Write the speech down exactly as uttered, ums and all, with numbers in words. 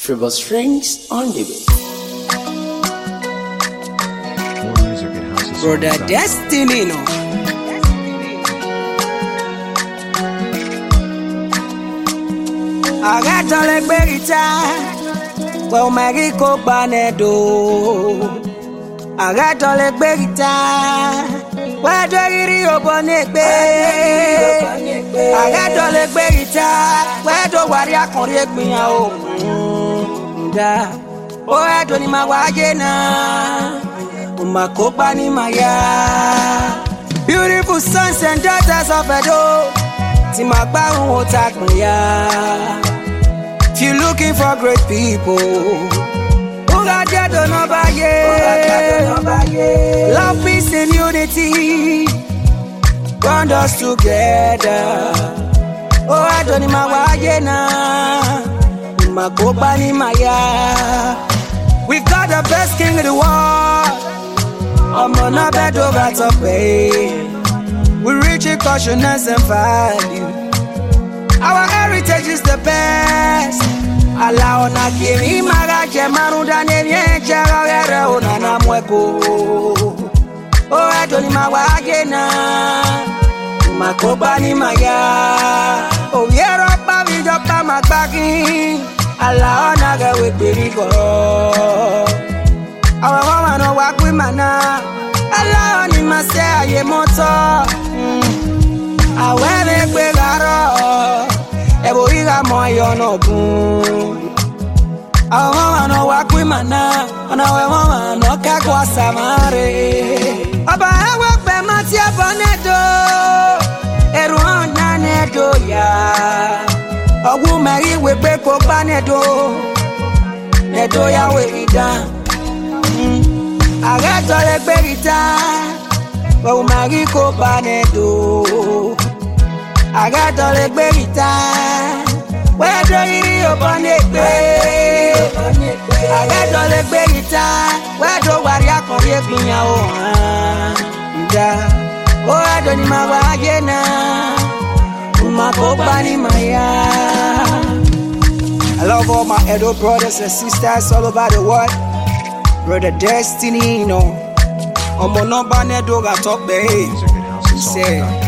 Triple strings on the beat. More music at houses. Brother Destiny, no. Agato le berita, well Mariko Banedo. Agato le berita, well Dori Obonebe. Agato le berita, well do Waria Korek Miao. Oh, I don't know my wagena. Umakopa ni maya. Beautiful sons and daughters of Edo. Timagba won't attack me ya. If you're looking for great people, who got that don't know about you? Love, peace, and unity bond us together. Oh, I don't know my wagena. Umakopa ni maya. We've got the best king of the world. I'm on a bed over to pay. We reach a cautiousness and value. Our heritage is the best. Allow na kiri magaje maruda nenye chara gere onana mweko. Oh, edoni mawaje na Umakopa ni maya. Oh, yero pa vijopa magbagi. Allow na gawe periko. Our woman no walk with mana. Allow ni mase aye moto. I wear a big arrow. Ebo iga moyo no boom. Our woman no walk with mana. And our woman no kakwa samare. Aba ewa pe matia bonedo. Eruan nanedo ya. Ogu meri we beko banedo. Nedo ya we ida. Agato le berita, well Mariko Banedo. Agato le berita, where do you open it? Agato le berita, where do Waria Korek Miao? Oh, I don't know my wagena. Umakopa ni maya. I love all my Edo brothers and sisters all over the world. Brother Destiny, you know, I'm on no banner dog at top, babe. Music at houses. Say.